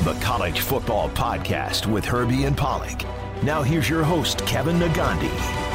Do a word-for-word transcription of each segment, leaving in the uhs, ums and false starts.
the College Football Podcast with Herbie and Pollack. Now here's your host, Kevin Negandhi.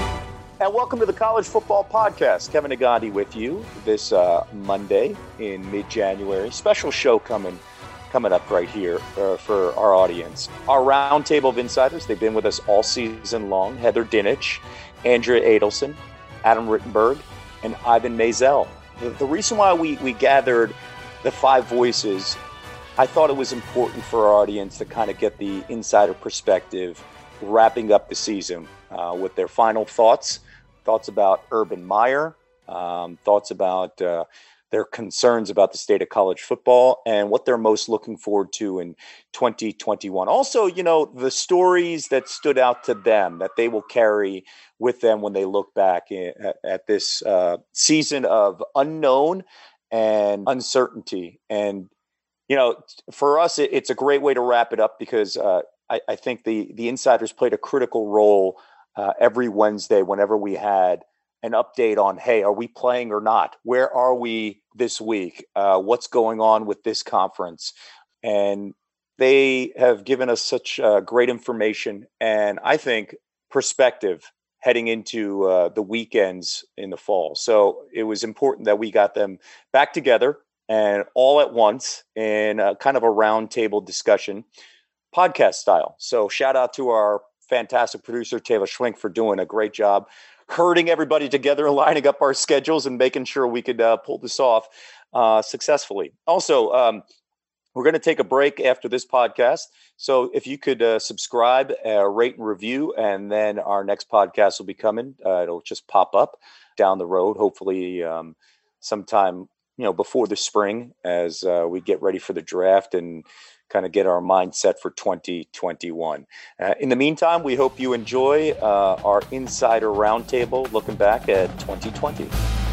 And welcome to the College Football Podcast. Kevin Negandhi with you this uh, Monday in mid-January. Special show coming coming up right here uh, for our audience. Our roundtable of insiders, they've been with us all season long. Heather Dinich, Andrea Adelson, Adam Rittenberg, and Ivan Maisel. The, the reason why we, we gathered the five voices, I thought it was important for our audience to kind of get the insider perspective, wrapping up the season uh, with their final thoughts, thoughts about Urban Meyer, um, thoughts about uh, their concerns about the state of college football, and what they're most looking forward to in twenty twenty-one. Also, you know, the stories that stood out to them that they will carry with them when they look back at, at this uh, season of unknown and uncertainty. And, you know, for us, it, it's a great way to wrap it up because uh, I, I think the, the insiders played a critical role uh, every Wednesday whenever we had an update on, hey, are we playing or not? Where are we this week? Uh, what's going on with this conference? And they have given us such uh, great information and I think perspective heading into uh, the weekends in the fall. So it was important that we got them back together and all at once in a kind of a roundtable discussion, podcast style. So shout out to our fantastic producer, Taylor Schwink, for doing a great job herding everybody together and lining up our schedules and making sure we could uh, pull this off uh, successfully. Also, um, we're going to take a break after this podcast. So if you could uh, subscribe, uh, rate and review, and then our next podcast will be coming. Uh, it'll just pop up down the road, hopefully um, sometime, you know, before the spring as uh, we get ready for the draft and kind of get our mindset for twenty twenty-one. Uh, in the meantime, we hope you enjoy uh, our Insider Roundtable looking back at twenty twenty.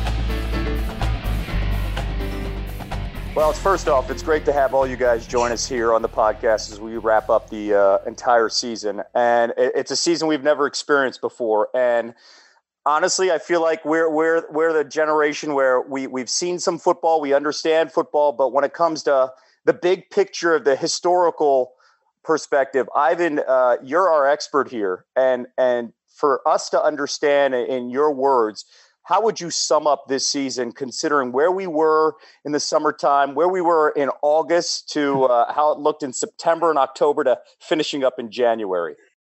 Well, first off, it's great to have all you guys join us here on the podcast as we wrap up the uh, entire season. And it's a season we've never experienced before. And honestly, I feel like we're we're we're the generation where we we've seen some football, we understand football, but when it comes to the big picture of the historical perspective, Ivan, uh, you're our expert here, and and for us to understand in your words, how would you sum up this season, considering where we were in the summertime, where we were in August, to uh, how it looked in September and October to finishing up in January?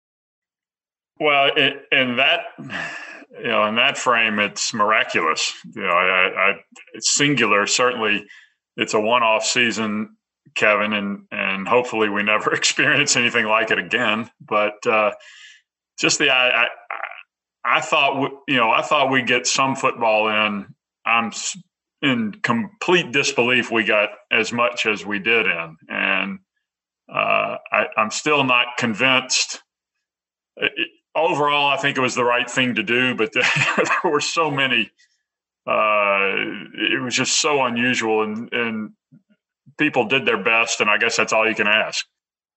Well, it, in that. You know, in that frame, it's miraculous. You know, I, I, it's singular. Certainly, it's a one-off season, Kevin, and and hopefully we never experience anything like it again. But uh, just the I, I I thought you know I thought we'd get some football in. I'm in complete disbelief we got as much as we did in, and uh, I, I'm still not convinced. It, Overall, I think it was the right thing to do, but there, there were so many. Uh, it was just so unusual, and, and people did their best, and I guess that's all you can ask.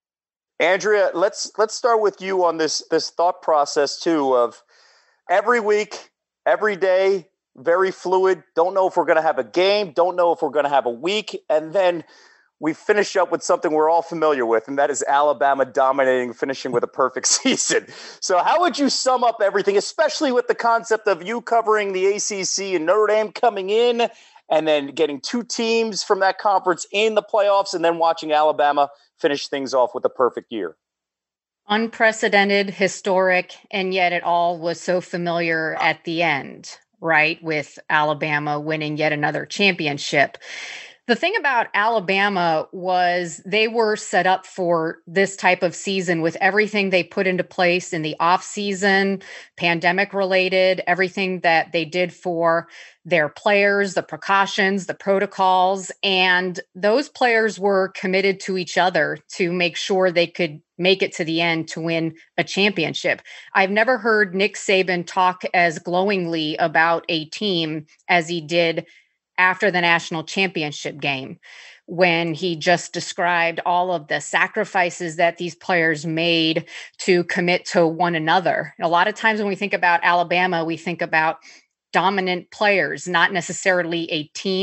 Andrea, let's let's start with you on this this thought process too of every week, every day, very fluid. Don't know if we're going to have a game. Don't know if we're going to have a week, and then we finish up with something we're all familiar with, and that is Alabama dominating, finishing with a perfect season. So how would you sum up everything, especially with the concept of you covering the A C C and Notre Dame coming in and then getting two teams from that conference in the playoffs and then watching Alabama finish things off with a perfect year? Unprecedented, historic, and yet it all was so familiar at the end, right? With Alabama winning yet another championship. The thing about Alabama was they were set up for this type of season with everything they put into place in the off season, pandemic related, everything that they did for their players, the precautions, the protocols, and those players were committed to each other to make sure they could make it to the end to win a championship. I've never heard Nick Saban talk as glowingly about a team as he did after the national championship game, when he just described all of the sacrifices that these players made to commit to one another. A lot of times when we think about Alabama, we think about dominant players, not necessarily a team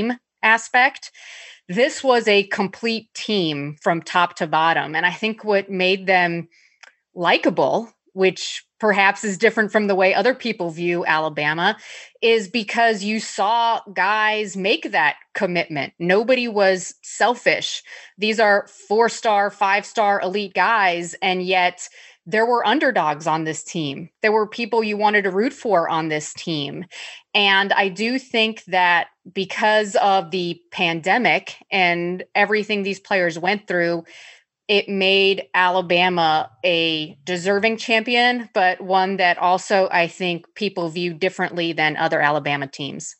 aspect. This was a complete team from top to bottom. And I think what made them likable, which perhaps is different from the way other people view Alabama, is because you saw guys make that commitment. Nobody was selfish. These are four-star, five-star elite guys, and yet there were underdogs on this team. There were people you wanted to root for on this team. And I do think that because of the pandemic and everything these players went through, it made Alabama a deserving champion, but one that also I think people view differently than other Alabama teams.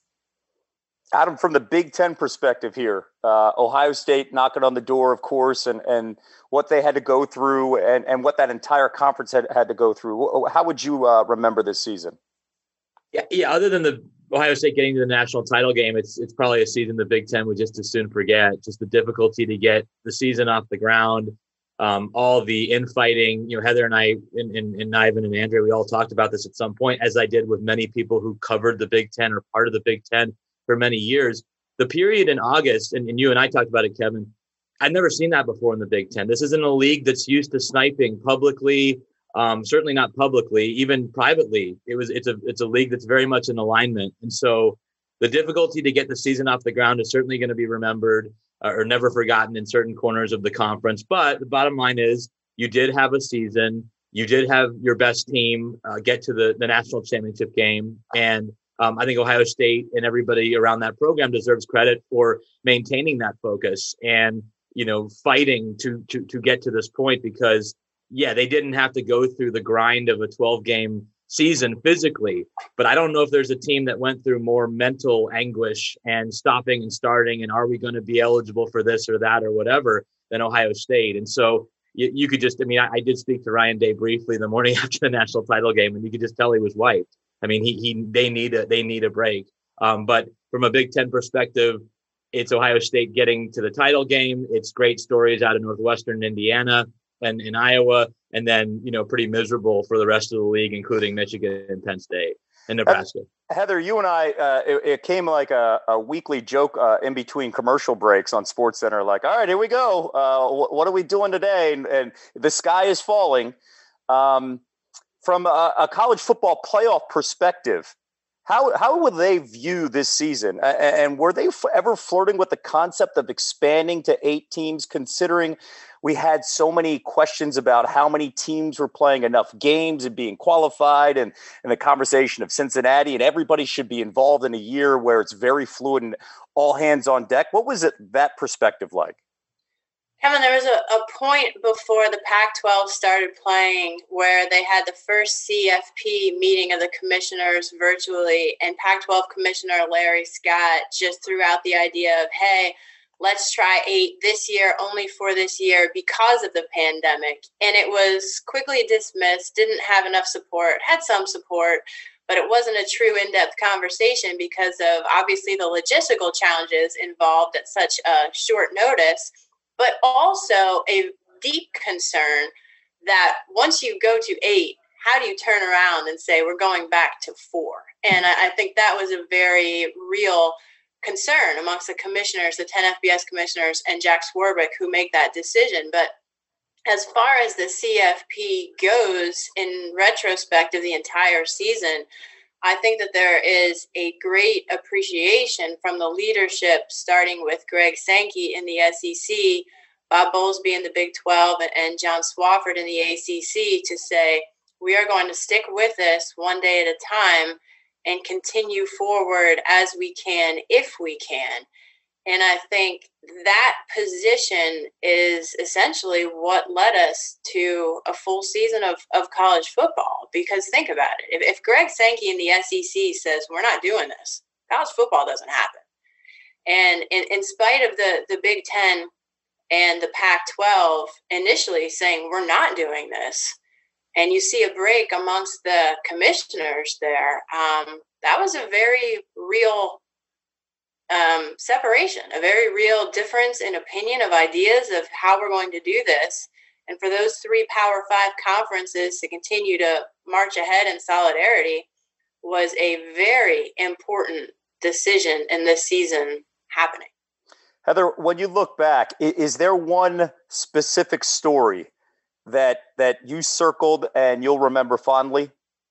Adam, from the Big Ten perspective here, uh, Ohio State knocking on the door, of course, and, and what they had to go through and, and what that entire conference had, had to go through. How would you uh, remember this season? Yeah, yeah. Other than the Ohio State getting to the national title game, it's it's probably a season the Big Ten would just as soon forget. Just the difficulty to get the season off the ground, um, all the infighting. You know, Heather and I, and, and, and Niven and Andrea, we all talked about this at some point, as I did with many people who covered the Big Ten or part of the Big Ten for many years. The period in August, and, and you and I talked about it, Kevin, I've never seen that before in the Big Ten. This isn't a league that's used to sniping publicly, um, certainly not publicly, even privately. It was it's a it's a league that's very much in alignment. And so the difficulty to get the season off the ground is certainly going to be remembered uh, or never forgotten in certain corners of the conference. But the bottom line is you did have a season. You did have your best team uh, get to the, the national championship game. And Um, I think Ohio State and everybody around that program deserves credit for maintaining that focus and, you know, fighting to to to get to this point because, yeah, they didn't have to go through the grind of a twelve-game season physically. But I don't know if there's a team that went through more mental anguish and stopping and starting and are we going to be eligible for this or that or whatever than Ohio State. And so you, you could just, I mean, I, I did speak to Ryan Day briefly the morning after the national title game, and you could just tell he was wiped. I mean, he he they need a they need a break. Um, but from a Big Ten perspective, it's Ohio State getting to the title game. It's great stories out of Northwestern Indiana and in Iowa, and then you know pretty miserable for the rest of the league, including Michigan and Penn State and Nebraska. Heather, you and I, uh, it, it came like a, a weekly joke uh, in between commercial breaks on SportsCenter. Like, all right, here we go. Uh, wh- what are we doing today? And, and the sky is falling. Um, From a, a college football playoff perspective, how how would they view this season? And were they ever flirting with the concept of expanding to eight teams, considering we had so many questions about how many teams were playing enough games and being qualified, and, and the conversation of Cincinnati, and everybody should be involved in a year where it's very fluid and all hands on deck? What was it that perspective like? Kevin, there was a, a point before the Pac twelve started playing where they had the first C F P meeting of the commissioners virtually, and Pac twelve Commissioner Larry Scott just threw out the idea of, hey, let's try eight this year, only for this year because of the pandemic. And it was quickly dismissed, didn't have enough support, had some support, but it wasn't a true in-depth conversation because of obviously the logistical challenges involved at such a short notice. But also a deep concern that once you go to eight, how do you turn around and say we're going back to four? And I, I think that was a very real concern amongst the commissioners, the ten F B S commissioners, and Jack Swarbrick, who make that decision. But as far as the C F P goes, in retrospect of the entire season, I think that there is a great appreciation from the leadership, starting with Greg Sankey in the S E C, Bob Bowlesby in the Big twelve, and, and John Swofford in the A C C, to say we are going to stick with this one day at a time and continue forward as we can, if we can. And I think that position is essentially what led us to a full season of, of college football. Because think about it. If, if Greg Sankey in the S E C says, we're not doing this, college football doesn't happen. And in, in spite of the, the Big Ten and the Pac twelve initially saying, we're not doing this, and you see a break amongst the commissioners there, um, that was a very real Um, separation, a very real difference in opinion of ideas of how we're going to do this. And for those three Power Five conferences to continue to march ahead in solidarity was a very important decision in this season happening. Heather, when you look back, is there one specific story that that you circled and you'll remember fondly?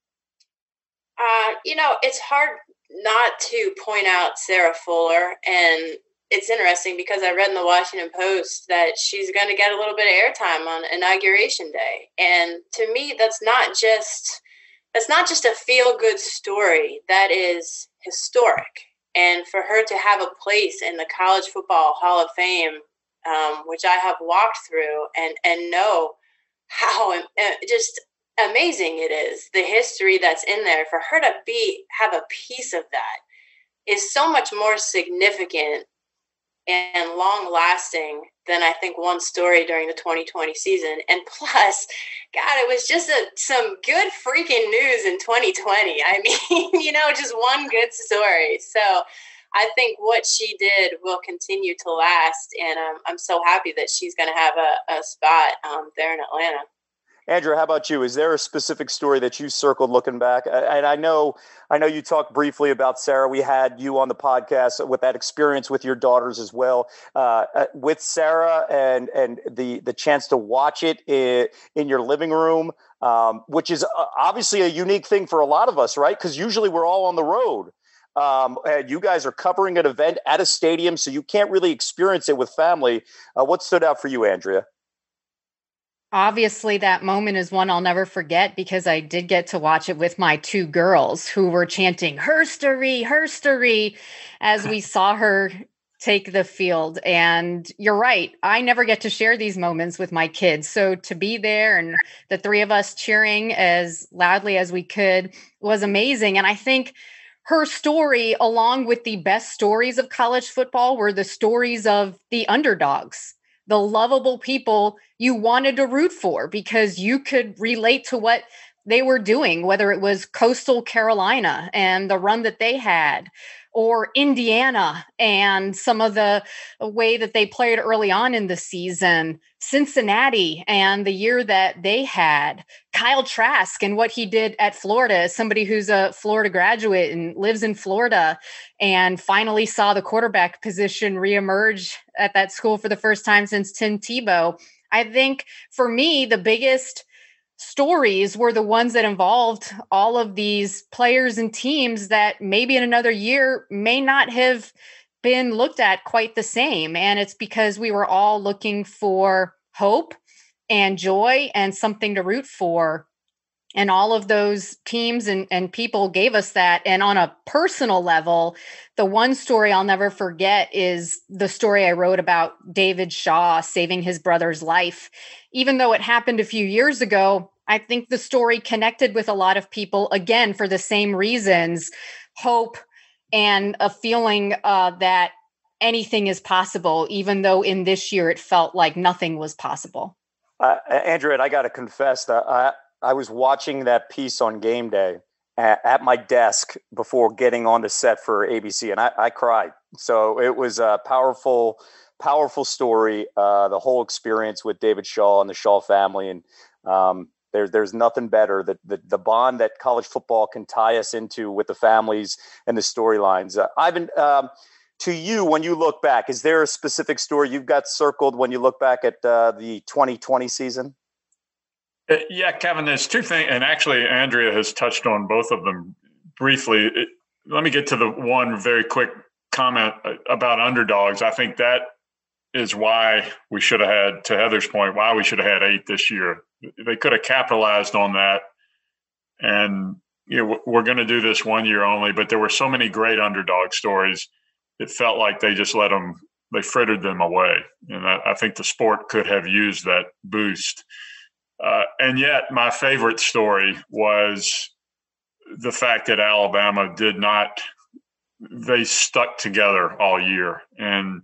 Uh, you know, it's hard not to point out Sarah Fuller, and it's interesting because I read in the Washington Post that she's going to get a little bit of airtime on Inauguration Day, and to me, that's not just that's not just a feel-good story. That is historic. And for her to have a place in the College Football Hall of Fame, um, which I have walked through and, and know how uh, just amazing it is, the history that's in there, for her to be have a piece of that is so much more significant and long-lasting than I think one story during the twenty twenty season. And plus, God, it was just a, some good freaking news in twenty twenty. I mean, you know, just one good story. So I think what she did will continue to last, and um, I'm so happy that she's going to have a, a spot um, there in Atlanta. Andrew, how about you? Is there a specific story that you circled looking back? And I know, I know you talked briefly about Sarah. We had you on the podcast with that experience with your daughters as well. Uh, with Sarah and and the the chance to watch it in, in your living room, um, which is obviously a unique thing for a lot of us, right? Because usually we're all on the road. Um, and you guys are covering an event at a stadium, so you can't really experience it with family. Uh, what stood out for you, Andrea? Obviously, that moment is one I'll never forget because I did get to watch it with my two girls who were chanting "Herstory, Herstory" as we saw her take the field. And you're right, I never get to share these moments with my kids. So to be there and the three of us cheering as loudly as we could was amazing. And I think her story, along with the best stories of college football, were the stories of the underdogs, the lovable people you wanted to root for because you could relate to what they were doing, whether it was Coastal Carolina and the run that they had, or Indiana and some of the way that they played early on in the season, Cincinnati and the year that they had, Kyle Trask and what he did at Florida as somebody who's a Florida graduate and lives in Florida and finally saw the quarterback position reemerge at that school for the first time since Tim Tebow. I think for me, the biggest stories were the ones that involved all of these players and teams that maybe in another year may not have been looked at quite the same. And it's because we were all looking for hope and joy and something to root for. And all of those teams and, and people gave us that. And on a personal level, the one story I'll never forget is the story I wrote about David Shaw saving his brother's life. Even though it happened a few years ago, I think the story connected with a lot of people, again, for the same reasons, hope and a feeling uh, that anything is possible, even though in this year it felt like nothing was possible. Uh, Andrew, and I got to confess that I, I was watching that piece on game day at, at my desk before getting on the set for A B C, and I, I cried. So it was a powerful, powerful story, uh, the whole experience with David Shaw and the Shaw family. And um, there, there's nothing better, that the, the bond that college football can tie us into with the families and the storylines. Uh, Ivan, um, to you, when you look back, is there a specific story you've got circled when you look back at uh, the twenty twenty season? Uh, yeah, Kevin, there's two things, and actually Andrea has touched on both of them briefly. It, let me get to the one very quick comment about underdogs. I think that is why we should have had, to Heather's point, why we should have had eight this year. They could have capitalized on that. And you know, we're going to do this one year only, but there were so many great underdog stories. It felt like they just let them, they frittered them away. And I, I think the sport could have used that boost. Uh, and yet my favorite story was the fact that Alabama did not, they stuck together all year. And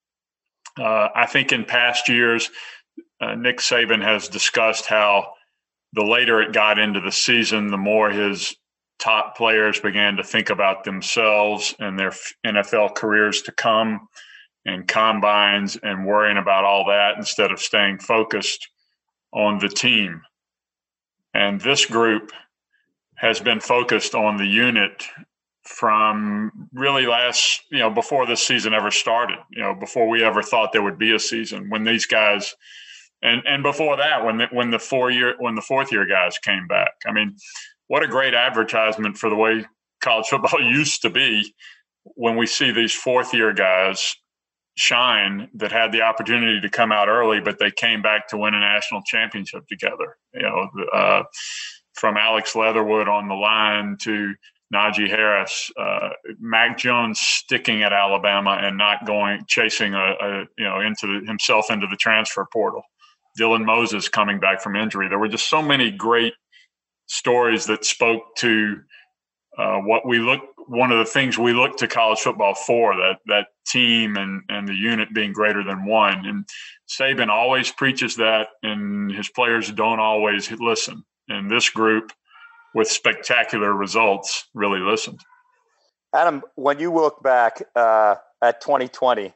uh, I think in past years, uh, Nick Saban has discussed how the later it got into the season, the more his top players began to think about themselves and their N F L careers to come and combines and worrying about all that instead of staying focused on the team. And this group has been focused on the unit from really last, you know, before this season ever started, you know, before we ever thought there would be a season, when these guys, and and before that, when the, when the four year when the fourth year guys came back. I mean, what a great advertisement for the way college football used to be, when we see these fourth year guys shine that had the opportunity to come out early, but they came back to win a national championship together. You know, uh, from Alex Leatherwood on the line to Najee Harris, uh, Mac Jones sticking at Alabama and not going chasing a, a you know into the, himself into the transfer portal. Dylan Moses coming back from injury. There were just so many great stories that spoke to uh, what we look. One of the things we look to college football for, that that team and and the unit being greater than one. And Saban always preaches that, and his players don't always listen. And this group, with spectacular results, really listened. Adam, when you look back uh, at twenty twenty,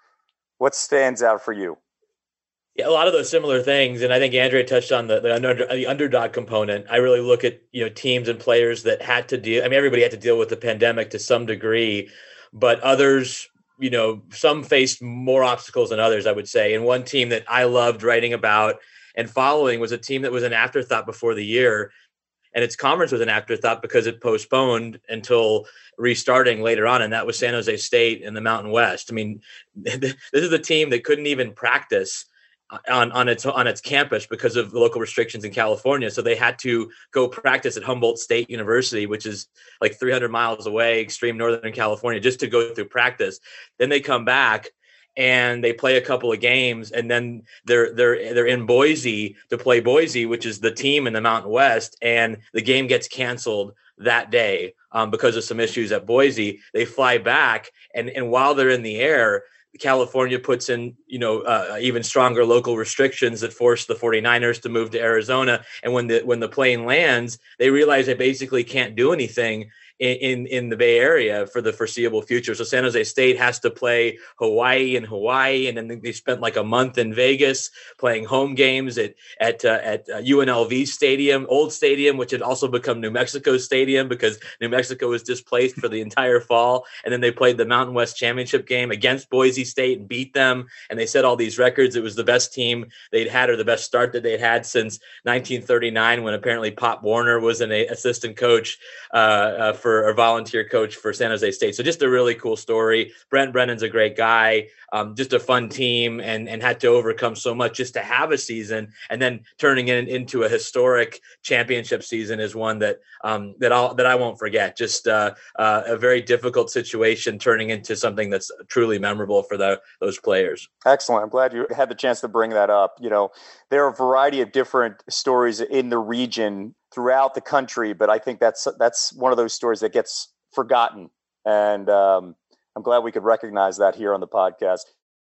what stands out for you? Yeah, a lot of those similar things, and I think Andrea touched on the the, under, the underdog component. I really look at you know teams and players that had to deal. I mean, everybody had to deal with the pandemic to some degree, but others, you know, some faced more obstacles than others, I would say. And one team that I loved writing about and following was a team that was an afterthought before the year. And its conference was an afterthought because it postponed until restarting later on, and that was San Jose State in the Mountain West. I mean, this is a team that couldn't even practice on, on its on its campus because of the local restrictions in California. So they had to go practice at Humboldt State University, which is like three hundred miles away, extreme Northern California, just to go through practice. Then they come back and they play a couple of games, and then they're they're they're in Boise to play Boise, which is the team in the Mountain West, and the game gets canceled that day um, because of some issues at Boise. They fly back, and and while they're in the air, California puts in, you know, uh, even stronger local restrictions that force the 49ers to move to Arizona. And when the when the plane lands, they realize they basically can't do anything in, in, in the Bay Area for the foreseeable future. So San Jose State has to play Hawaii and Hawaii. And then they spent like a month in Vegas playing home games at at uh, at uh, U N L V Stadium, old stadium, which had also become New Mexico Stadium because New Mexico was displaced for the entire fall. And then they played the Mountain West Championship game against Boise State and beat them. And they set all these records. It was the best team they'd had, or the best start that they'd had since nineteen thirty-nine, when apparently Pop Warner was an assistant coach uh, uh, for a volunteer coach for San Jose State. So just a really cool story. Brent Brennan's a great guy, um, just a fun team, and, and had to overcome so much just to have a season, and then turning it into a historic championship season is one that um, that I'll that I won't forget. Just uh, uh, a very difficult situation turning into something that's truly memorable for the those players. Excellent. I'm glad you had the chance to bring that up. You know, there are a variety of different stories in the region throughout the country, but I think that's that's one of those stories that gets forgotten, and um, I'm glad we could recognize that here on the podcast.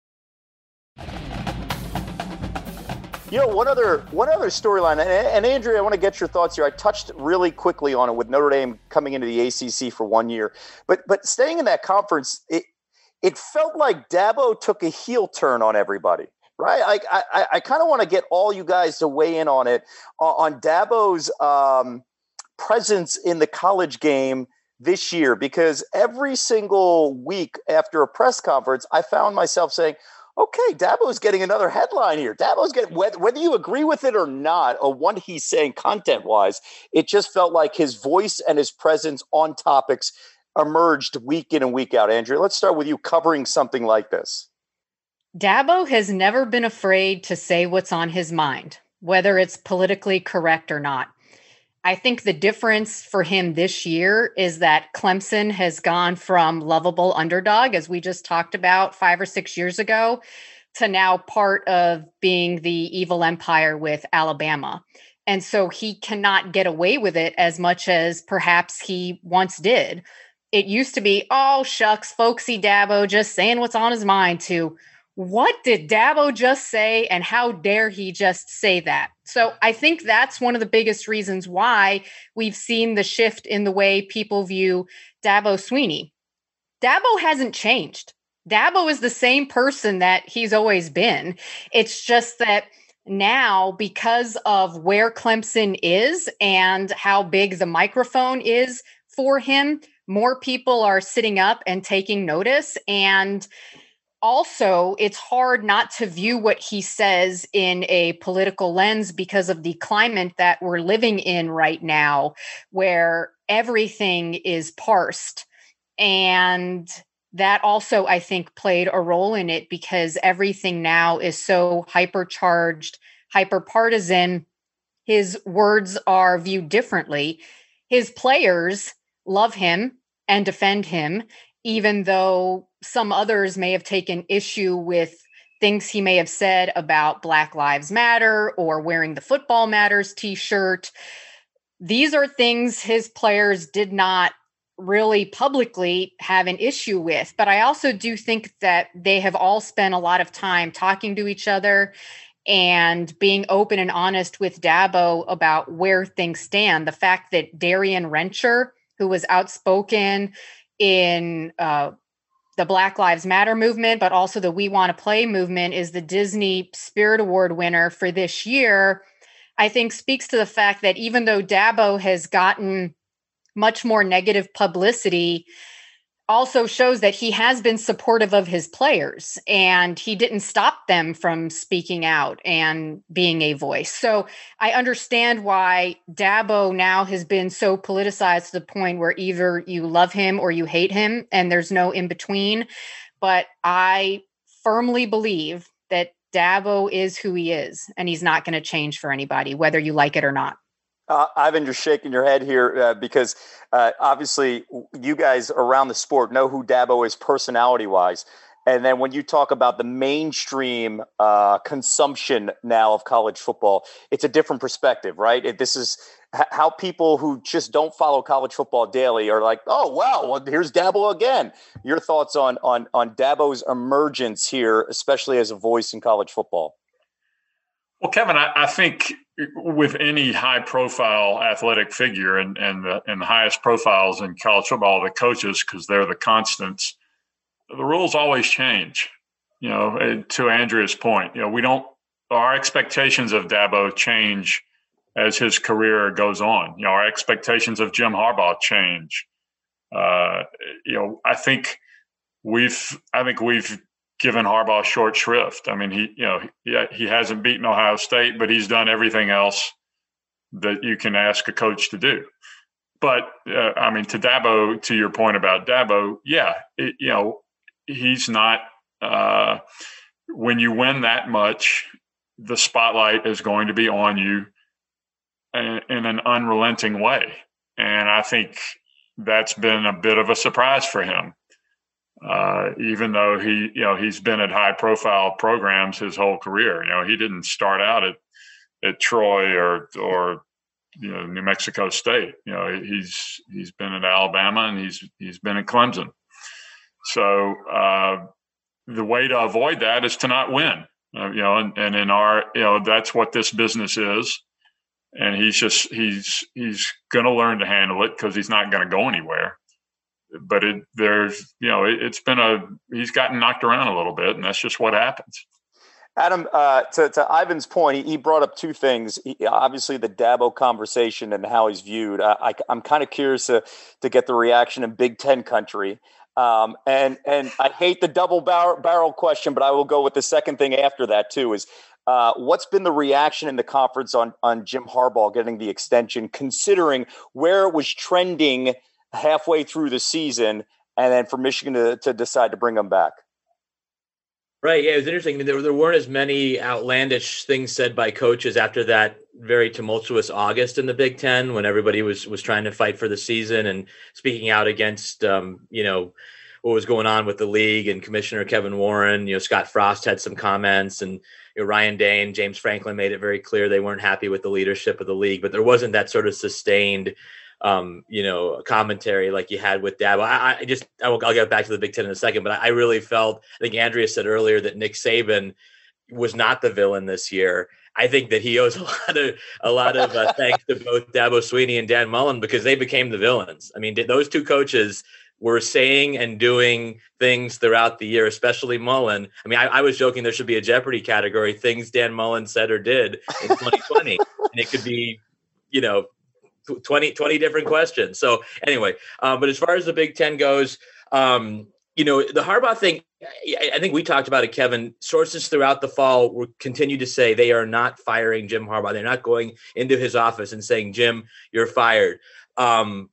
You know, one other one other storyline, and, and Andrea, I want to get your thoughts here. I touched really quickly on it with Notre Dame coming into the A C C for one year, but but staying in that conference, it it felt like Dabo took a heel turn on everybody. Right, I I, I kind of want to get all you guys to weigh in on it, on Dabo's um, presence in the college game this year, because every single week after a press conference, I found myself saying, "Okay, Dabo's getting another headline here. Dabo's getting whether, whether you agree with it or not, or what he's saying content-wise, it just felt like his voice and his presence on topics emerged week in and week out." Andrea, let's start with you covering something like this. Dabo has never been afraid to say what's on his mind, whether it's politically correct or not. I think the difference for him this year is that Clemson has gone from lovable underdog, as we just talked about five or six years ago, to now part of being the evil empire with Alabama. And so he cannot get away with it as much as perhaps he once did. It used to be, oh, shucks, folksy Dabo just saying what's on his mind, to what did Dabo just say, and how dare he just say that? So I think that's one of the biggest reasons why we've seen the shift in the way people view Dabo Swinney. Dabo hasn't changed. Dabo is the same person that he's always been. It's just that now, because of where Clemson is and how big the microphone is for him, more people are sitting up and taking notice. And also, it's hard not to view what he says in a political lens because of the climate that we're living in right now, where everything is parsed. And that also, I think, played a role in it because everything now is so hypercharged, hyperpartisan. His words are viewed differently. His players love him and defend him, even though some others may have taken issue with things he may have said about Black Lives Matter or wearing the Football Matters t-shirt. These are things his players did not really publicly have an issue with. But I also do think that they have all spent a lot of time talking to each other and being open and honest with Dabo about where things stand. The fact that Darian Rencher, who was outspoken in uh, the Black Lives Matter movement, but also the We Want to Play movement, is the Disney Spirit Award winner for this year, I think speaks to the fact that even though Dabo has gotten much more negative publicity, also shows that he has been supportive of his players and he didn't stop them from speaking out and being a voice. So I understand why Dabo now has been so politicized to the point where either you love him or you hate him and there's no in between. But I firmly believe that Dabo is who he is and he's not going to change for anybody, whether you like it or not. Uh, Ivan, you're shaking your head here uh, because uh, obviously you guys around the sport know who Dabo is personality-wise. And then when you talk about the mainstream uh, consumption now of college football, it's a different perspective, right? It, this is h- how people who just don't follow college football daily are like, oh, wow, well, here's Dabo again. Your thoughts on, on, on Dabo's emergence here, especially as a voice in college football? Well, Kevin, I, I think with any high-profile athletic figure and and the, and the highest profiles in college football, the coaches, because they're the constants, the rules always change. You know, to Andrea's point, you know, we don't our expectations of Dabo change as his career goes on. You know, our expectations of Jim Harbaugh change. Uh, you know, I think we've I think we've. given Harbaugh short shrift. I mean, he, you know, he, he hasn't beaten Ohio State, but he's done everything else that you can ask a coach to do. But, uh, I mean, to Dabo, to your point about Dabo, yeah, it, you know, he's not, uh, when you win that much, the spotlight is going to be on you in, in an unrelenting way. And I think that's been a bit of a surprise for him. Uh, even though he, you know, he's been at high profile programs his whole career. You know, he didn't start out at, at Troy or, or, you know, New Mexico State. You know, he's, he's been at Alabama and he's, he's been at Clemson. So uh, the way to avoid that is to not win, uh, you know, and, and in our, you know, that's what this business is. And he's just, he's, he's going to learn to handle it because he's not going to go anywhere. But it, there's, you know, it, it's been a, he's gotten knocked around a little bit, and that's just what happens. Adam, uh, to, to Ivan's point, he, he brought up two things. He, obviously, the Dabo conversation and how he's viewed. I, I, I'm kind of curious to, to get the reaction in Big Ten country. Um, and and I hate the double bar- barrel question, but I will go with the second thing after that, too, is uh, what's been the reaction in the conference on, on Jim Harbaugh getting the extension, considering where it was trending halfway through the season, and then for Michigan to, to decide to bring them back? Right. Yeah, it was interesting. I mean, there, there weren't as many outlandish things said by coaches after that very tumultuous August in the Big Ten, when everybody was was trying to fight for the season and speaking out against, um, you know, what was going on with the league and Commissioner Kevin Warren. You know, Scott Frost had some comments, and you know, Ryan Day and James Franklin made it very clear they weren't happy with the leadership of the league. But there wasn't that sort of sustained Um, you know, commentary like you had with Dabo. I, I just, I will, I'll get back to the Big Ten in a second, but I, I really felt, I think Andrea said earlier that Nick Saban was not the villain this year. I think that he owes a lot of, a lot of uh, thanks to both Dabo Swinney and Dan Mullen, because they became the villains. I mean, those two coaches were saying and doing things throughout the year, especially Mullen. I mean, I, I was joking there should be a Jeopardy category, things Dan Mullen said or did in twenty twenty. And it could be, you know, twenty, twenty different questions. So anyway, um, but as far as the Big Ten goes, um, you know, the Harbaugh thing, I think we talked about it, Kevin. Sources throughout the fall will continue to say they are not firing Jim Harbaugh. They're not going into his office and saying, Jim, you're fired. Um,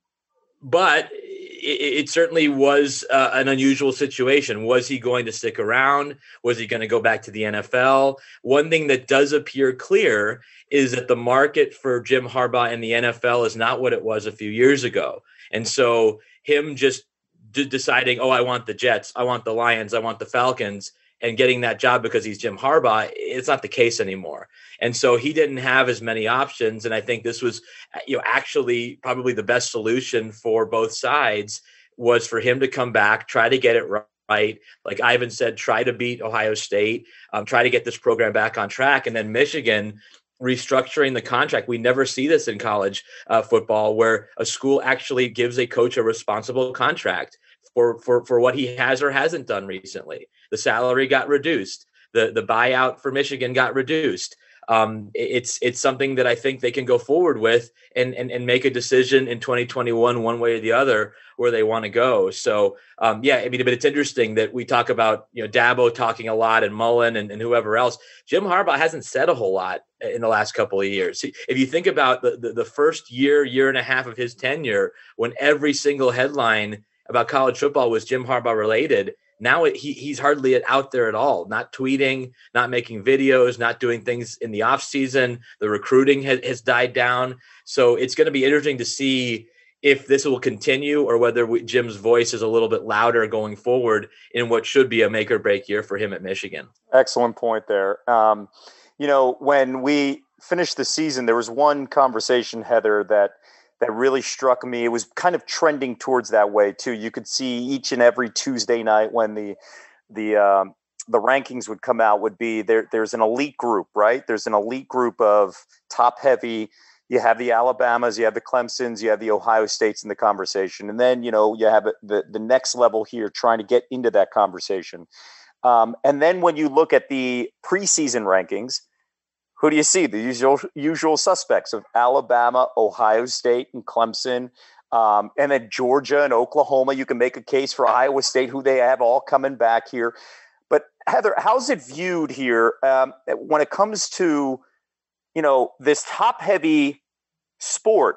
but it, it certainly was uh, an unusual situation. Was he going to stick around? Was he going to go back to the N F L? One thing that does appear clear is that the market for Jim Harbaugh in the N F L is not what it was a few years ago. And so him just d- deciding, oh, I want the Jets, I want the Lions, I want the Falcons, and getting that job because he's Jim Harbaugh, it's not the case anymore. And so he didn't have as many options. And I think this was, you know, actually probably the best solution for both sides was for him to come back, try to get it right. Like Ivan said, try to beat Ohio State, um, try to get this program back on track. And then Michigan restructuring the contract. We never see this in college uh, football where a school actually gives a coach a responsible contract for, for, for what he has or hasn't done recently. The salary got reduced. The the buyout for Michigan got reduced. Um, it's it's something that I think they can go forward with and, and, and make a decision in twenty twenty-one, one way or the other, where they want to go. So, um, yeah, I mean, but it's interesting that we talk about, you know, Dabo talking a lot and Mullen and, and whoever else. Jim Harbaugh hasn't said a whole lot in the last couple of years. If you think about the, the, the first year, year and a half of his tenure, when every single headline about college football was Jim Harbaugh related, now it, he he's hardly out there at all, not tweeting, not making videos, not doing things in the off season. The recruiting has, has died down. So it's going to be interesting to see if this will continue or whether we, Jim's voice is a little bit louder going forward in what should be a make or break year for him at Michigan. Excellent point there. Um, you know, when we finished the season, there was one conversation, Heather, that that really struck me. It was kind of trending towards that way too. You could see each and every Tuesday night when the the um, the rankings would come out would be there. There's an elite group, right? There's an elite group of top heavy. You have the Alabamas, you have the Clemsons, you have the Ohio States in the conversation, and then you know you have the the next level here trying to get into that conversation. Um, and then when you look at the preseason rankings, who do you see? The usual usual suspects of Alabama, Ohio State, and Clemson. Um, and then Georgia and Oklahoma. You can make a case for Iowa State, who they have all coming back here. But Heather, how's it viewed here um, when it comes to, you know, this top-heavy sport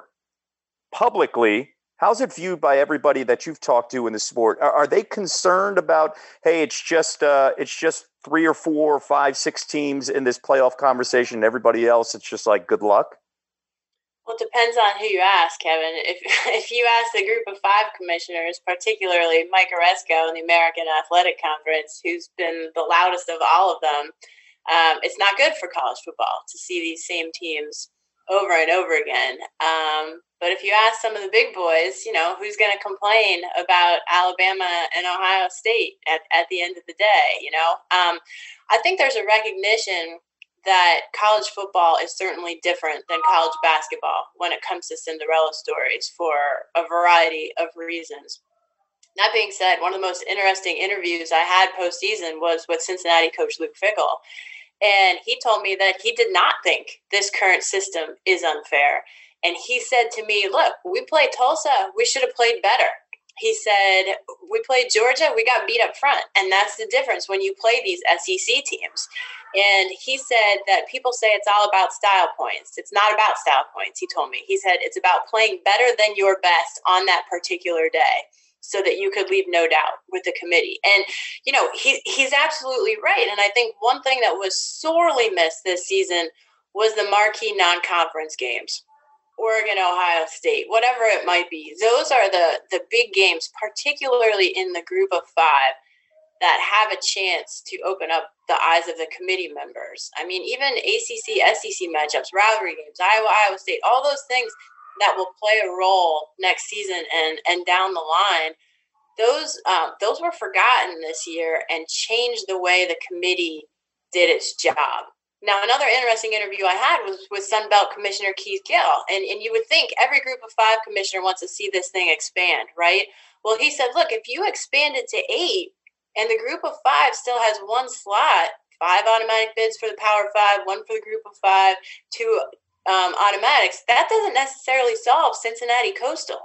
publicly? How's it viewed by everybody that you've talked to in the sport? Are, are they concerned about, hey, it's just uh, it's just three or four or five, six teams in this playoff conversation, and everybody else, it's just like good luck? Well, it depends on who you ask, Kevin. If if you ask the group of five commissioners, particularly Mike Oresco in the American Athletic Conference, who's been the loudest of all of them, um, it's not good for college football to see these same teams over and over again. Um, but if you ask some of the big boys, you know, who's going to complain about Alabama and Ohio State at, at the end of the day, you know? Um, I think there's a recognition that college football is certainly different than college basketball when it comes to Cinderella stories for a variety of reasons. That being said, one of the most interesting interviews I had postseason was with Cincinnati coach Luke Fickell. And he told me that he did not think this current system is unfair. And he said to me, look, we played Tulsa. We should have played better. He said, we played Georgia. We got beat up front. And that's the difference when you play these S E C teams. And he said that people say it's all about style points. It's not about style points, he told me. He said it's about playing better than your best on that particular day, so that you could leave no doubt with the committee. And, you know, he he's absolutely right. And I think one thing that was sorely missed this season was the marquee non-conference games. Oregon, Ohio State, whatever it might be. Those are the, the big games, particularly in the group of five, that have a chance to open up the eyes of the committee members. I mean, even A C C, S E C matchups, rivalry games, Iowa, Iowa State, all those things that will play a role next season and, and down the line, those um, those were forgotten this year and changed the way the committee did its job. Now, another interesting interview I had was with Sunbelt Commissioner Keith Gill, and, and you would think every group of five commissioner wants to see this thing expand, right? Well, he said, look, if you expand it to eight and the group of five still has one slot, five automatic bids for the Power Five, one for the group of five, to um, automatics, that doesn't necessarily solve Cincinnati Coastal.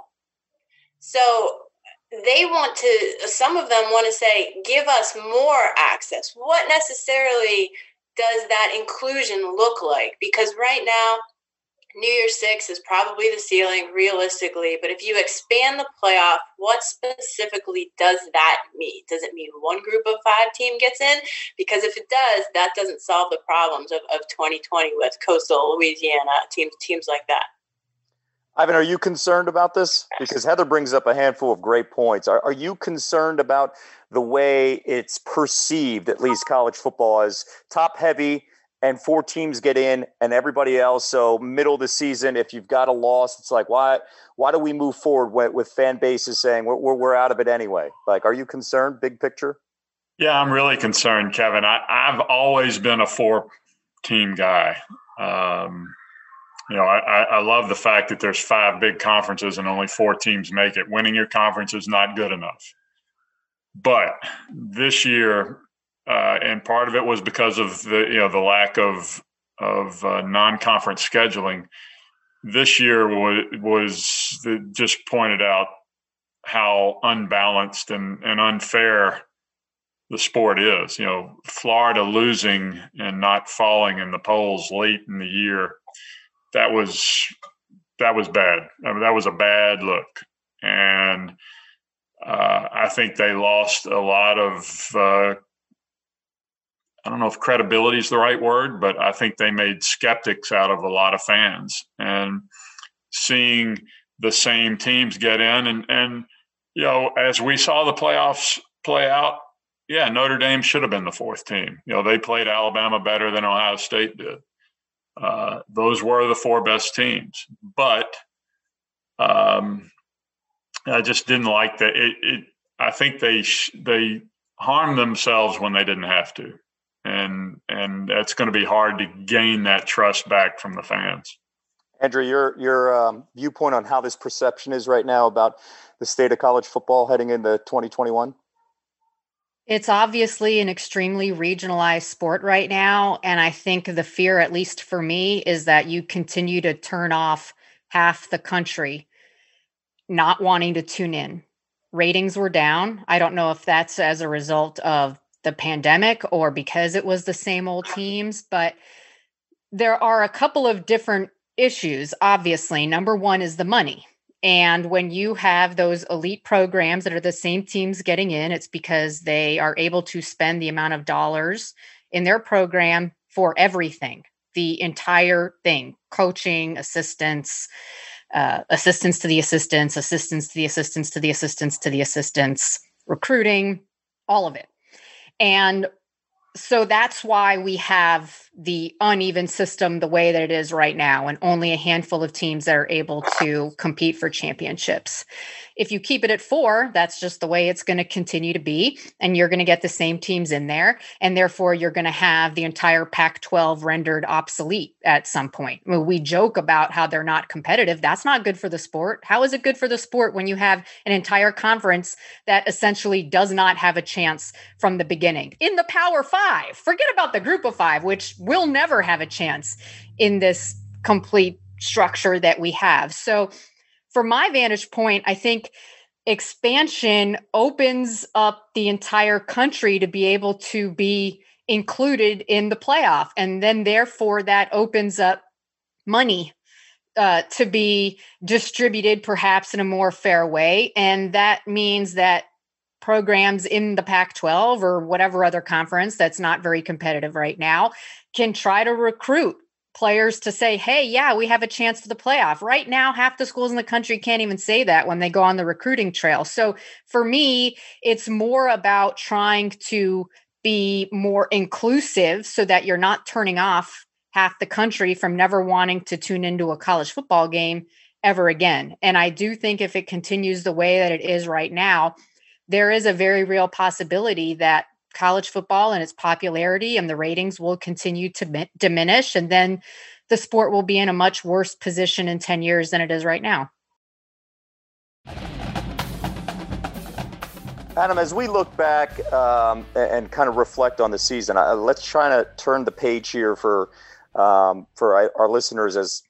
So they want to, some of them want to say, give us more access. What necessarily does that inclusion look like? Because right now, New Year's Six is probably the ceiling realistically, but if you expand the playoff, what specifically does that mean? Does it mean one group of five team gets in? Because if it does, that doesn't solve the problems of, of twenty twenty with Coastal, Louisiana, teams teams like that. Ivan, are you concerned about this? Because Heather brings up a handful of great points. Are, are you concerned about the way it's perceived, at least college football, as top heavy, and four teams get in and everybody else? So middle of the season, if you've got a loss, it's like, why why do we move forward with, with fan bases saying we're, we're out of it anyway? Like, are you concerned, big picture? Yeah, I'm really concerned, Kevin. I, I've always been a four-team guy. Um, you know, I, I love the fact that there's five big conferences and only four teams make it. Winning your conference is not good enough. But this year – Uh, and part of it was because of the you know the lack of of uh, non-conference scheduling. This year was was the, just pointed out how unbalanced and, and unfair the sport is. You know, Florida losing and not falling in the polls late in the year, that was that was bad. I mean, that was a bad look, and uh, I think they lost a lot of. Uh, I don't know if credibility is the right word, but I think they made skeptics out of a lot of fans. And seeing the same teams get in and, and you know, as we saw the playoffs play out, yeah, Notre Dame should have been the fourth team. You know, they played Alabama better than Ohio State did. Uh, those were the four best teams. But um, I just didn't like that. It, it, I think they sh- they harmed themselves when they didn't have to. And and it's going to be hard to gain that trust back from the fans. Andrew, your your um, viewpoint on how this perception is right now about the state of college football heading into twenty twenty-one? It's obviously an extremely regionalized sport right now. And I think the fear, at least for me, is that you continue to turn off half the country not wanting to tune in. Ratings were down. I don't know if that's as a result of the pandemic or because it was the same old teams, but there are a couple of different issues. Obviously, number one is the money. And when you have those elite programs that are the same teams getting in, it's because they are able to spend the amount of dollars in their program for everything, the entire thing, coaching, assistants, uh, assistants to the assistants, assistants to the assistants to the assistants to the assistants, recruiting, all of it. And so that's why we have the uneven system the way that it is right now, and only a handful of teams that are able to compete for championships. If you keep it at four, that's just the way it's going to continue to be. And you're going to get the same teams in there. And therefore, you're going to have the entire Pac twelve rendered obsolete at some point. I mean, we joke about how they're not competitive. That's not good for the sport. How is it good for the sport when you have an entire conference that essentially does not have a chance from the beginning? In the Power Five, forget about the Group of Five, which will never have a chance in this complete structure that we have. So from my vantage point, I think expansion opens up the entire country to be able to be included in the playoff. And then therefore that opens up money uh, to be distributed perhaps in a more fair way. And that means that programs in the Pac twelve or whatever other conference that's not very competitive right now can try to recruit players to say, hey, yeah, we have a chance for the playoff. Right now, half the schools in the country can't even say that when they go on the recruiting trail. So for me, it's more about trying to be more inclusive so that you're not turning off half the country from never wanting to tune into a college football game ever again. And I do think if it continues the way that it is right now, there is a very real possibility that college football and its popularity and the ratings will continue to mi- diminish. And then the sport will be in a much worse position in ten years than it is right now. Adam, as we look back um, and, and kind of reflect on the season, uh, let's try to turn the page here for um, for our listeners as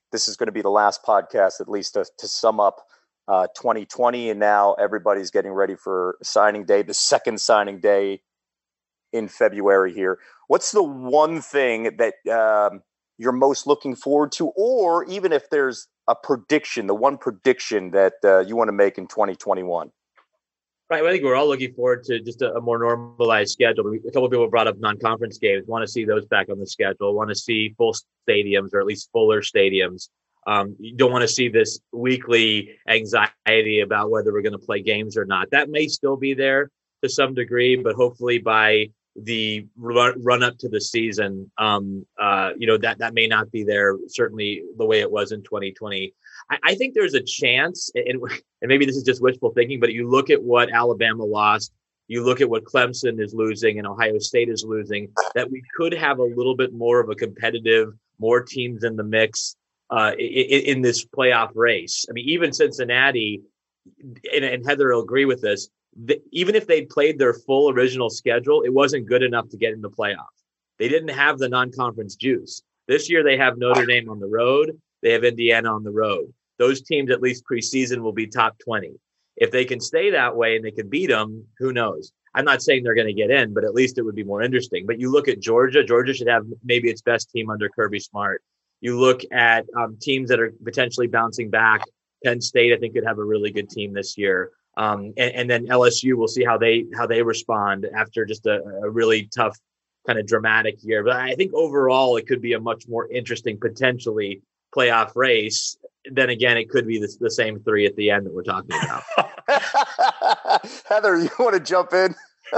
this is going to be the last podcast, at least to, to sum up uh, twenty twenty. And now everybody's getting ready for signing day, the second signing day in February here. What's the one thing that um, you're most looking forward to, or even if there's a prediction, the one prediction that uh, you want to make in twenty twenty-one? Right. Well, I think we're all looking forward to just a, a more normalized schedule. A couple of people brought up non-conference games, want to see those back on the schedule, want to see full stadiums or at least fuller stadiums. Um, you don't want to see this weekly anxiety about whether we're going to play games or not. That may still be there to some degree, but hopefully by the run, run up to the season, um, uh, you know, that, that may not be there, certainly the way it was in twenty twenty. I, I think there's a chance, and, and maybe this is just wishful thinking, but you look at what Alabama lost, you look at what Clemson is losing and Ohio State is losing, that we could have a little bit more of a competitive, more teams in the mix uh, in, in this playoff race. I mean, even Cincinnati, and, and Heather will agree with this, the, even if they'd played their full original schedule, it wasn't good enough to get in the playoff. They didn't have the non-conference juice. This year they have Notre Dame on the road. They have Indiana on the road. Those teams, at least preseason, will be top twenty. If they can stay that way and they can beat them, who knows? I'm not saying they're going to get in, but at least it would be more interesting. But you look at Georgia. Georgia should have maybe its best team under Kirby Smart. You look at um, teams that are potentially bouncing back. Penn State, I think, could have a really good team this year. Um, and, and then L S U, we'll see how they how they respond after just a, a really tough, kind of dramatic year. But I think overall, it could be a much more interesting, potentially playoff race. Then again, it could be the, the same three at the end that we're talking about. Heather, you want to jump in?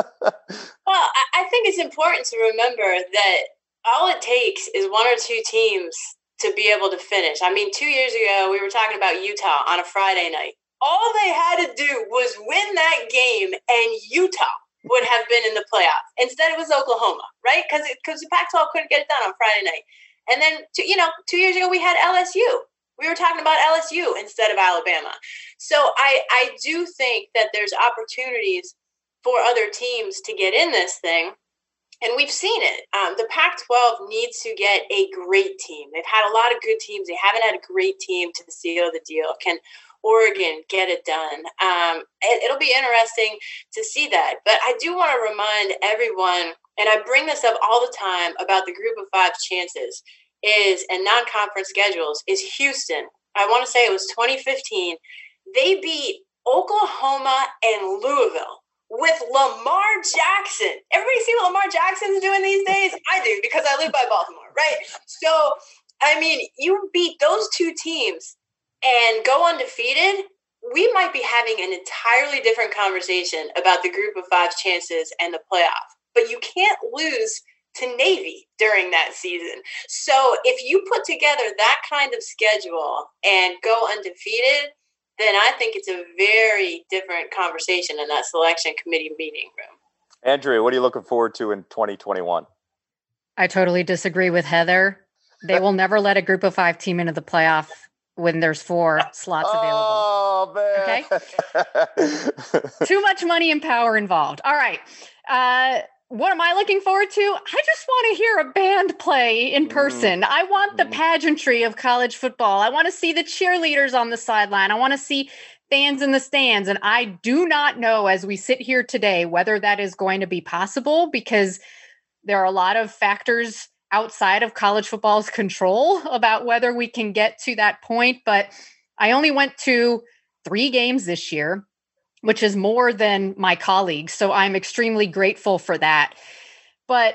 Well, I think it's important to remember that all it takes is one or two teams to be able to finish. I mean, two years ago, we were talking about Utah on a Friday night. All they had to do was win that game, and Utah would have been in the playoff. Instead, it was Oklahoma, right? Because because the Pac twelve couldn't get it done on Friday night. And then, two, you know, two years ago, we had L S U. We were talking about L S U instead of Alabama. So I, I do think that there's opportunities for other teams to get in this thing. And we've seen it. Um, the Pac twelve needs to get a great team. They've had a lot of good teams. They haven't had a great team to seal the deal. Can Oregon get it done? Um, it, it'll be interesting to see that. But I do want to remind everyone, and I bring this up all the time about the group of five chances is and non-conference schedules, is Houston. I want to say it was twenty fifteen. They beat Oklahoma and Louisville with Lamar Jackson. Everybody see what Lamar Jackson's doing these days? I do, because I live by Baltimore, right? So, I mean, you beat those two teams and go undefeated, we might be having an entirely different conversation about the group of five chances and the playoff. But you can't lose to Navy during that season. So if you put together that kind of schedule and go undefeated, then I think it's a very different conversation in that selection committee meeting room. Andrea, what are you looking forward to in twenty twenty-one? I totally disagree with Heather. They will never let a group of five team into the playoff when there's four slots available. Oh, man. Okay. Too much money and power involved. All right. Uh, what am I looking forward to? I just want to hear a band play in person. Mm. I want the pageantry of college football. I want to see the cheerleaders on the sideline. I want to see fans in the stands. And I do not know, as we sit here today, whether that is going to be possible, because there are a lot of factors outside of college football's control about whether we can get to that point. But I only went to three games this year, which is more than my colleagues. So I'm extremely grateful for that. But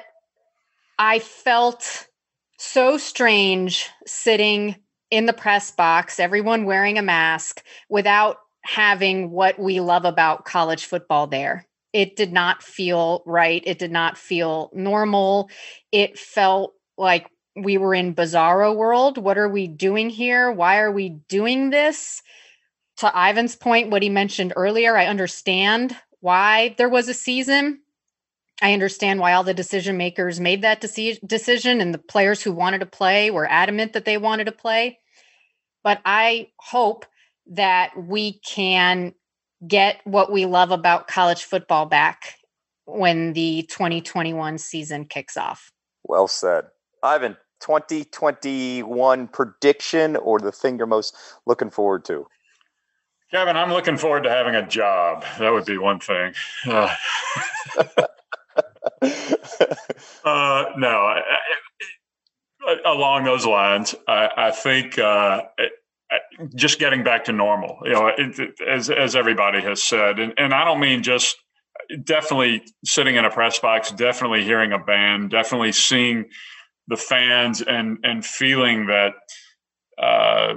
I felt so strange sitting in the press box, everyone wearing a mask, without having what we love about college football there. It did not feel right. It did not feel normal. It felt like we were in bizarro world. What are we doing here? Why are we doing this? To Ivan's point, what he mentioned earlier, I understand why there was a season. I understand why all the decision makers made that deci- decision, and the players who wanted to play were adamant that they wanted to play. But I hope that we can get what we love about college football back when the twenty twenty-one season kicks off. Well said. Ivan, twenty twenty-one prediction or the thing you're most looking forward to? Kevin, I'm looking forward to having a job. That would be one thing. Uh, uh, no, I, I, along those lines, I, I think uh, just getting back to normal, you know, it, it, as as everybody has said, and, and I don't mean just definitely sitting in a press box, definitely hearing a band, definitely seeing the fans and and feeling that, uh,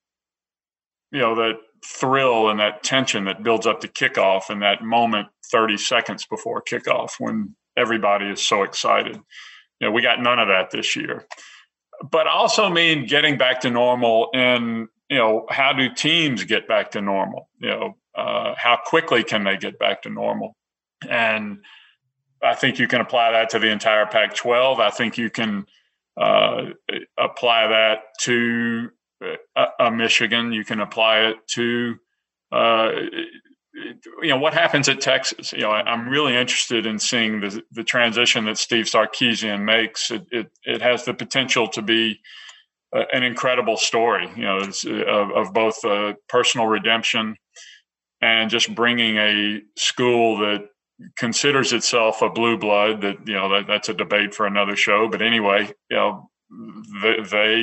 you know, that thrill and that tension that builds up to kickoff and that moment thirty seconds before kickoff when everybody is so excited. You know, we got none of that this year. But I also mean getting back to normal and, you know, how do teams get back to normal? You know, uh, how quickly can they get back to normal? And I think you can apply that to the entire Pac twelve. I think you can uh, apply that to a, a Michigan. You can apply it to, uh, you know, what happens at Texas. You know, I, I'm really interested in seeing the the transition that Steve Sarkisian makes. It it, it has the potential to be uh, an incredible story, you know, of, of both uh, personal redemption and just bringing a school that considers itself a blue blood. That, you know, that, that's a debate for another show. But anyway, you know, they, they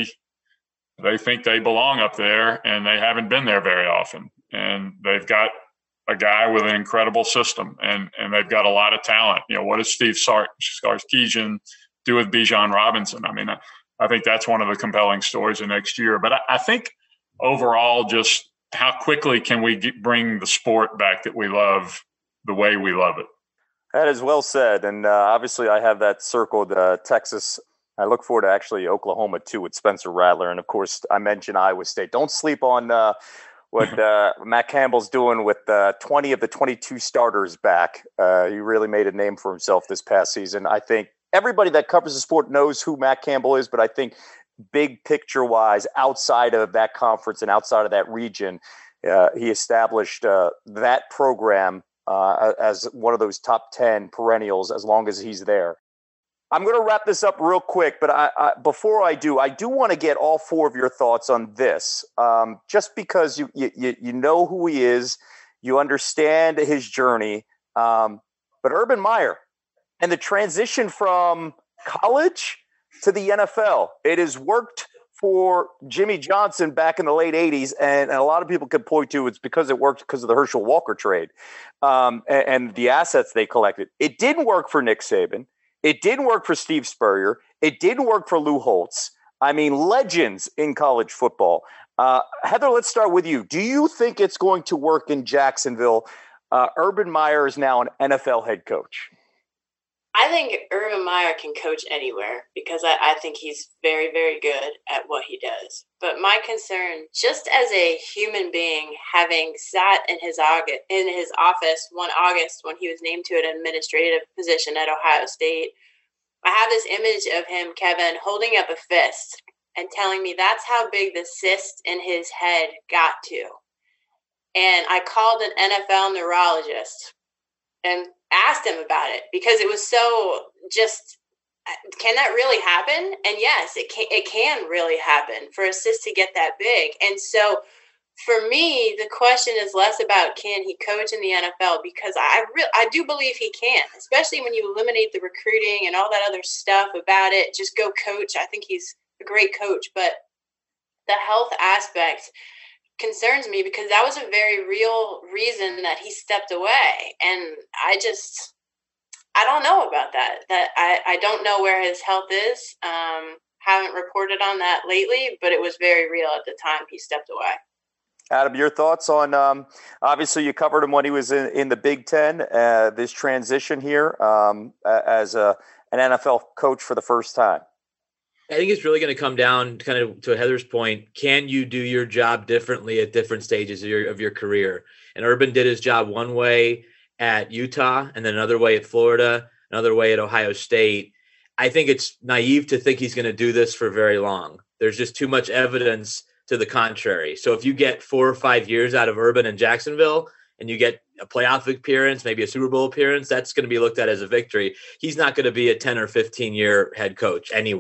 They think they belong up there, and they haven't been there very often. And they've got a guy with an incredible system, and, and they've got a lot of talent. You know, what does Steve Sark- Sarkisian do with Bijan Robinson? I mean, I, I think that's one of the compelling stories of next year. But I, I think overall, just how quickly can we get, bring the sport back that we love the way we love it? That is well said. And uh, obviously I have that circled, uh, Texas. I look forward to actually Oklahoma, too, with Spencer Rattler. And, of course, I mentioned Iowa State. Don't sleep on uh, what uh, Matt Campbell's doing with uh, twenty of the twenty-two starters back. Uh, he really made a name for himself this past season. I think everybody that covers the sport knows who Matt Campbell is, but I think big picture-wise, outside of that conference and outside of that region, uh, he established uh, that program uh, as one of those top ten perennials as long as he's there. I'm going to wrap this up real quick, but I, I, before I do, I do want to get all four of your thoughts on this. Um, just because you, you you know who he is, you understand his journey, um, but Urban Meyer and the transition from college to the N F L, it has worked for Jimmy Johnson back in the late eighties, and, and a lot of people could point to it's because it worked because of the Herschel Walker trade um, and, and the assets they collected. It didn't work for Nick Saban. It didn't work for Steve Spurrier. It didn't work for Lou Holtz. I mean, legends in college football. Uh, Heather, let's start with you. Do you think it's going to work in Jacksonville? Uh, Urban Meyer is now an N F L head coach. I think Urban Meyer can coach anywhere because I, I think he's very, very good at what he does. But my concern, just as a human being, having sat in his August, in his office one August when he was named to an administrative position at Ohio State, I have this image of him, Kevin, holding up a fist and telling me that's how big the cyst in his head got to. And I called an N F L neurologist and asked him about it because it was so just, can that really happen? And yes, it can, it can really happen for a cyst to get that big. And so for me, the question is less about can he coach in the N F L, because I re- I do believe he can, especially when you eliminate the recruiting and all that other stuff about it. Just go coach. I think he's a great coach, but the health aspect concerns me because that was a very real reason that he stepped away. And I just, I don't know about that. That I, I don't know where his health is. Um, haven't reported on that lately, but it was very real at the time he stepped away. Adam, your thoughts on, um, obviously you covered him when he was in, in the Big Ten, uh, this transition here um, as a, an N F L coach for the first time. I think it's really going to come down kind of to Heather's point. Can you do your job differently at different stages of your, of your career? And Urban did his job one way at Utah and then another way at Florida, another way at Ohio State. I think it's naive to think he's going to do this for very long. There's just too much evidence to the contrary. So if you get four or five years out of Urban in Jacksonville and you get a playoff appearance, maybe a Super Bowl appearance, that's going to be looked at as a victory. He's not going to be a ten or fifteen year head coach anywhere.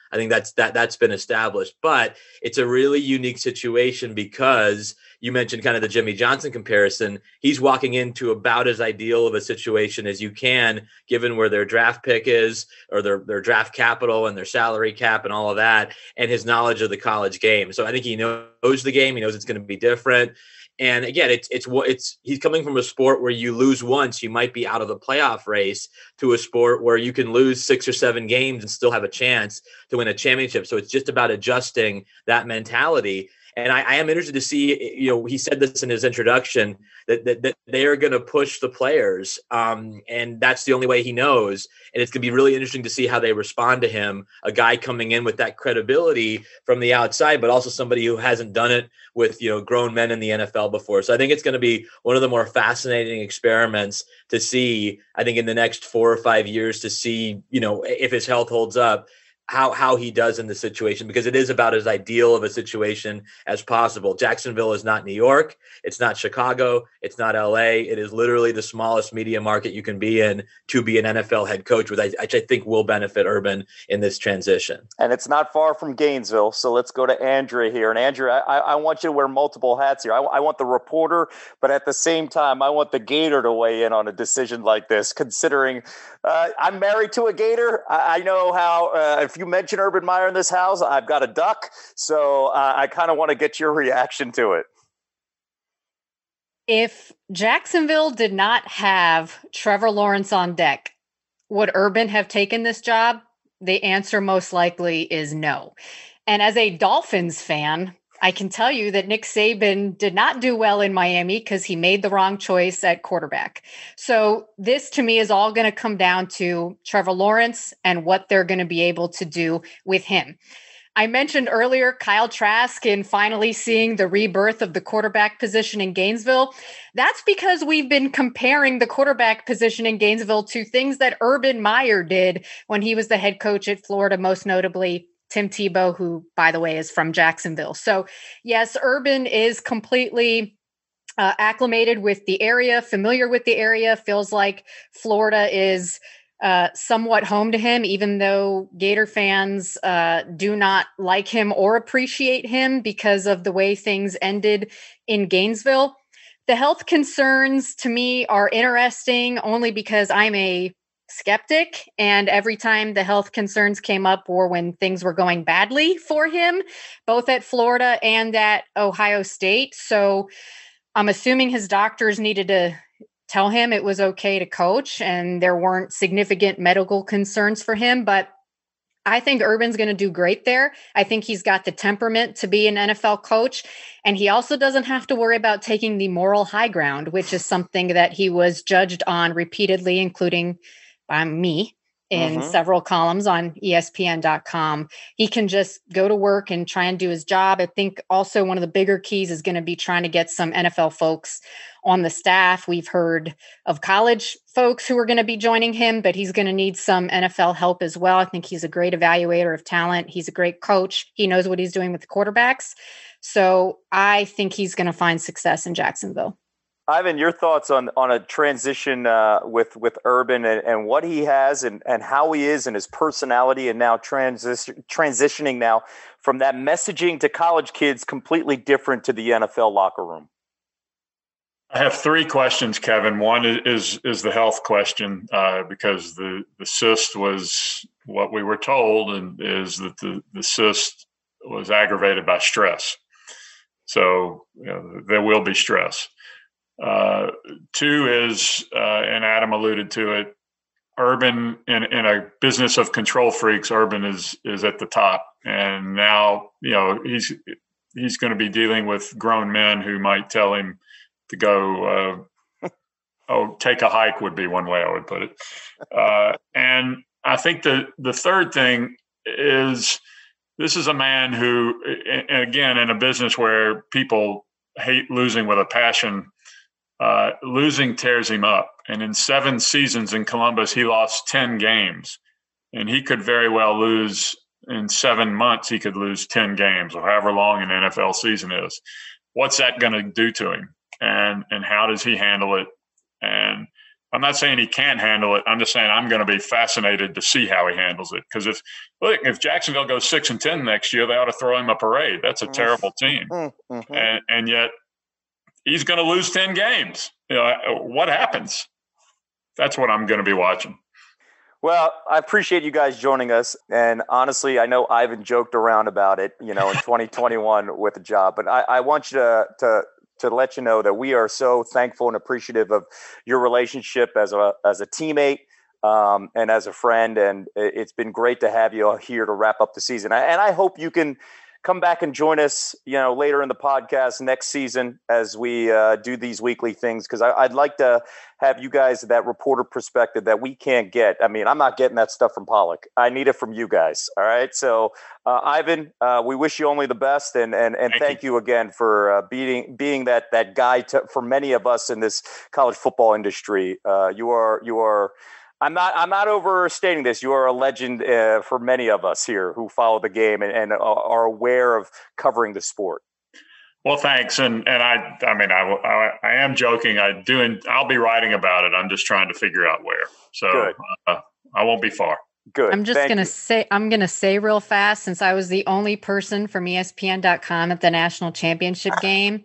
I think that's that that's been established. But it's a really unique situation because you mentioned kind of the Jimmy Johnson comparison. He's walking into about as ideal of a situation as you can, given where their draft pick is, or their, their draft capital and their salary cap and all of that, and his knowledge of the college game. So I think he knows the game. He knows it's going to be different. And again, it's it's what it's he's coming from a sport where you lose once, you might be out of the playoff race, to a sport where you can lose six or seven games and still have a chance to win a championship. So it's just about adjusting that mentality. And I, I am interested to see, you know, he said this in his introduction, that, that, that they are going to push the players. Um, and that's the only way he knows. And it's going to be really interesting to see how they respond to him, a guy coming in with that credibility from the outside, but also somebody who hasn't done it with, you know, grown men in the N F L before. So I think it's going to be one of the more fascinating experiments to see, I think, in the next four or five years, to see, you know, if his health holds up, how how he does in the situation, because it is about as ideal of a situation as possible. Jacksonville is not New York. It's not Chicago. It's not L A. It is literally the smallest media market you can be in to be an N F L head coach, which I, which I think will benefit Urban in this transition. And it's not far from Gainesville. So let's go to Andrea here. And Andrea, I, I want you to wear multiple hats here. I, I want the reporter, but at the same time, I want the Gator to weigh in on a decision like this, considering uh, I'm married to a Gator. I, I know how, uh, if you mention Urban Meyer in this house, I've got a duck. So uh, I kind of want to get your reaction to it. If Jacksonville did not have Trevor Lawrence on deck, would Urban have taken this job? The answer most likely is no. And as a Dolphins fan, I can tell you that Nick Saban did not do well in Miami because he made the wrong choice at quarterback. So this, to me, is all going to come down to Trevor Lawrence and what they're going to be able to do with him. I mentioned earlier Kyle Trask and finally seeing the rebirth of the quarterback position in Gainesville. That's because we've been comparing the quarterback position in Gainesville to things that Urban Meyer did when he was the head coach at Florida, most notably Tim Tebow, who, by the way, is from Jacksonville. So, yes, Urban is completely uh, acclimated with the area, familiar with the area, feels like Florida is uh, somewhat home to him, even though Gator fans uh, do not like him or appreciate him because of the way things ended in Gainesville. The health concerns, to me, are interesting only because I'm a skeptic, and every time the health concerns came up or when things were going badly for him, both at Florida and at Ohio State. So I'm assuming his doctors needed to tell him it was okay to coach and there weren't significant medical concerns for him. But I think Urban's going to do great there. I think he's got the temperament to be an N F L coach. And he also doesn't have to worry about taking the moral high ground, which is something that he was judged on repeatedly, including by me in mm-hmm. several columns on E S P N dot com. He can just go to work and try and do his job. I think also one of the bigger keys is going to be trying to get some N F L folks on the staff. We've heard of college folks who are going to be joining him, but he's going to need some N F L help as well. I think he's a great evaluator of talent. He's a great coach. He knows what he's doing with the quarterbacks. So I think he's going to find success in Jacksonville. Ivan, your thoughts on, on a transition uh, with, with Urban and, and what he has and, and how he is and his personality, and now transi- transitioning now from that messaging to college kids completely different to the N F L locker room? I have three questions, Kevin. One is is the health question, uh, because the, the cyst was what we were told, and is that the, the cyst was aggravated by stress. So you know, there will be stress. Uh, two is, uh, and Adam alluded to it, Urban, in, in a business of control freaks, Urban is is at the top. And now, you know, he's he's going to be dealing with grown men who might tell him to go, uh, oh, take a hike would be one way I would put it. Uh, and I think the, the third thing is, this is a man who, and again, in a business where people hate losing with a passion, uh, losing tears him up. And in seven seasons in Columbus, he lost ten games. And he could very well lose in seven months, he could lose ten games, or however long an N F L season is. What's that going to do to him? And and how does he handle it? And I'm not saying he can't handle it. I'm just saying I'm going to be fascinated to see how he handles it. Because if look, if Jacksonville goes six and ten next year, they ought to throw him a parade. That's a terrible team, mm-hmm. and, and yet he's going to lose ten games. You know, what happens? That's what I'm going to be watching. Well, I appreciate you guys joining us. And honestly, I know Ivan joked around about it, you know, in twenty twenty-one with the job. But I, I want you to, to to let you know that we are so thankful and appreciative of your relationship as a as a teammate um, and as a friend. And it's been great to have you here to wrap up the season. And I hope you can come back and join us, you know, later in the podcast next season as we uh, do these weekly things, because I'd like to have you guys that reporter perspective that we can't get. I mean, I'm not getting that stuff from Pollock. I need it from you guys. All right. So, uh, Ivan, uh, we wish you only the best, and and and thank, thank you. you again for uh, being being that that guy to, for many of us in this college football industry. Uh, you are you are. I'm not. I'm not overstating this. You are a legend uh, for many of us here who follow the game and, and are aware of covering the sport. Well, thanks. And and I. I mean, I, I, I am joking. I do. I'll be writing about it. I'm just trying to figure out where. So uh, I won't be far. Good. I'm just Thank gonna you. say. I'm gonna say real fast, since I was the only person from E S P N dot com at the national championship game.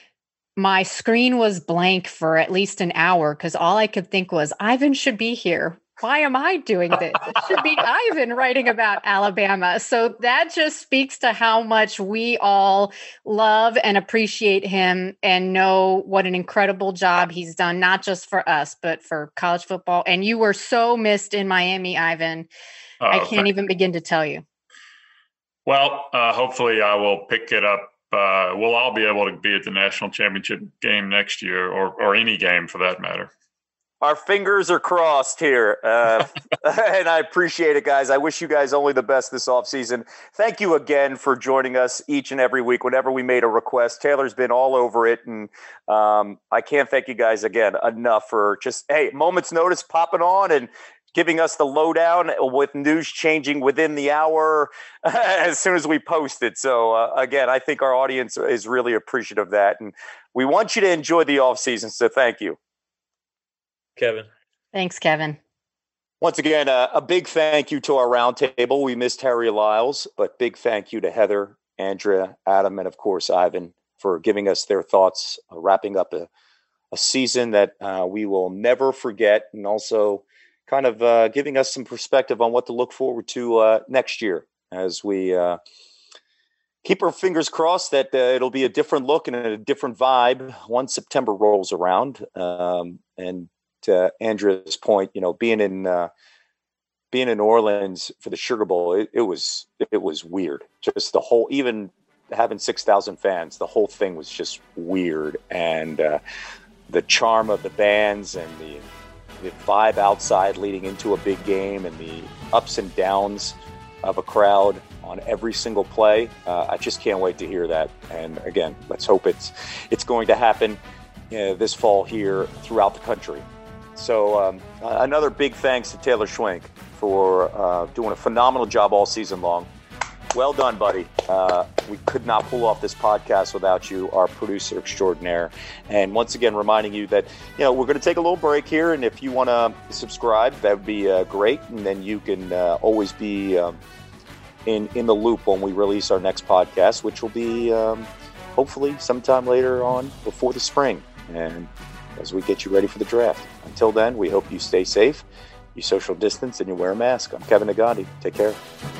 My screen was blank for at least an hour because all I could think was, Ivan should be here. Why am I doing this? It should be Ivan writing about Alabama. So that just speaks to how much we all love and appreciate him and know what an incredible job he's done, not just for us, but for college football. And you were so missed in Miami, Ivan. Oh, I can't even begin to tell you. Well, uh, hopefully I will pick it up. Uh, we'll all be able to be at the national championship game next year, or or any game for that matter. Our fingers are crossed here, uh, and I appreciate it, guys. I wish you guys only the best this offseason. Thank you again for joining us each and every week whenever we made a request. Taylor's been all over it, and um, I can't thank you guys again enough for just, hey, moment's notice popping on and giving us the lowdown with news changing within the hour as soon as we post it. So, uh, again, I think our audience is really appreciative of that. And we want you to enjoy the offseason, so thank you. Kevin. Thanks, Kevin. Once again, uh, a big thank you to our roundtable. We missed Harry Lyles, but big thank you to Heather, Andrea, Adam, and, of course, Ivan for giving us their thoughts, uh, wrapping up a, a season that uh, we will never forget, and also kind of uh, giving us some perspective on what to look forward to uh, next year as we uh, keep our fingers crossed that uh, it'll be a different look and a different vibe once September rolls around. Um, and to Andrea's point, you know, being in uh, being in New Orleans for the Sugar Bowl, it, it was it was weird. Just the whole, even having six thousand fans, the whole thing was just weird. And uh, the charm of the bands and the the vibe outside leading into a big game and the ups and downs of a crowd on every single play. Uh, I just can't wait to hear that. And again, let's hope it's it's going to happen uh, this fall here throughout the country. So um, another big thanks to Taylor Schwenk for uh, doing a phenomenal job all season long. Well done, buddy. Uh, we could not pull off this podcast without you, our producer extraordinaire. And once again, reminding you that, you know, we're going to take a little break here. And if you want to subscribe, that would be uh, great. And then you can uh, always be um, in, in the loop when we release our next podcast, which will be um, hopefully sometime later on before the spring. And as we get you ready for the draft. Until then, we hope you stay safe, you social distance, and you wear a mask. I'm Kevin Nagandi. Take care.